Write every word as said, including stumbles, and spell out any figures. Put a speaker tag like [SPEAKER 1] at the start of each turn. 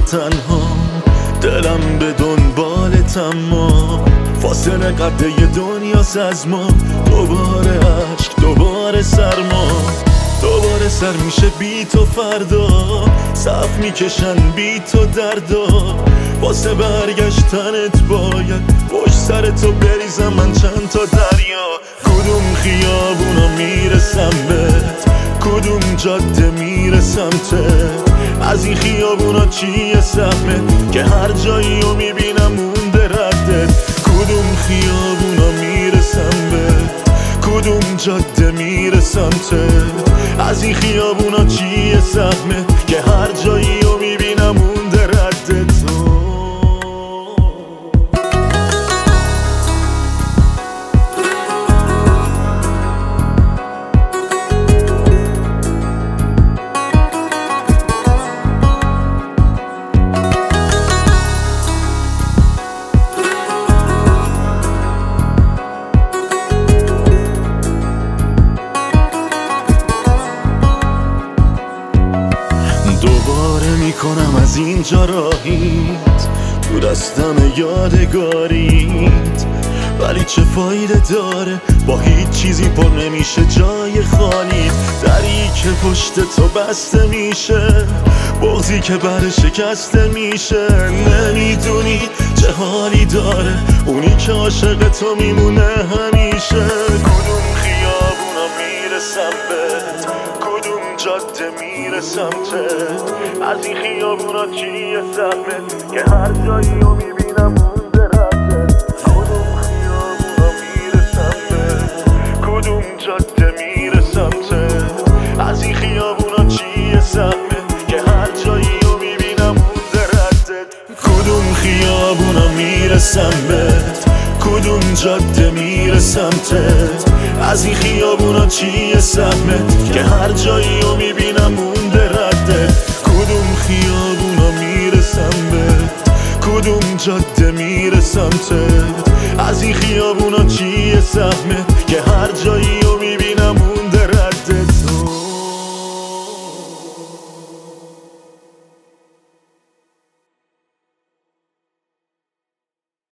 [SPEAKER 1] تنها، دلم به دنبالت اما فاصله قد یه دنیاست از ما. دوباره عشق، دوباره سرما، دوباره سر میشه بی تو فردا. صف میکشن بی تو دردا، واسه برگشتنت باید پشت سر تو بریزم من چند تا دریا. کدوم خیابونا میرسم بهت، کدوم جاده میرسم ته. از این خیابونا چیه سهمه که هر جایی رو میبینم مونده ردت. کدوم خیابونا میرسم بهت، کدوم جاده میرسم ته. از این خیابونا چیه سهمه که هر جایی رو میبینم مونده ردت. دوباره میکنم از اینجا راهیت، تو دستم یادگاریت. ولی چه فایده داره، با هیچ چیزی پر نمیشه جای خالی. دری که پشت تو بسته میشه، بغضی که بر شکسته میشه. نمیدونی چه حالی داره اونی که عاشق تو میمونه همیشه. کدوم خیابونا میرسم بهت، کدوم جاده میرسم ته. از این خیابونا چیه سهمه که هر جایی رو میبینم مونده ردت. کدوم خیابونا میرسم بهت، کدوم جاده میرسم ته. از این خیابونا چیه سهمه که هر جایی رو میبینم مونده ردت. کدوم خیابونا میرسم بهت، کدوم جاده میرسم ته. از این خیابونا چیه سهمه که هر جایی رو میبینم مونده ردت. کدوم خیابونا میرسم بهت، کدوم جاده میرسم ته. از این خیابونا چیه سهمه که هر جایی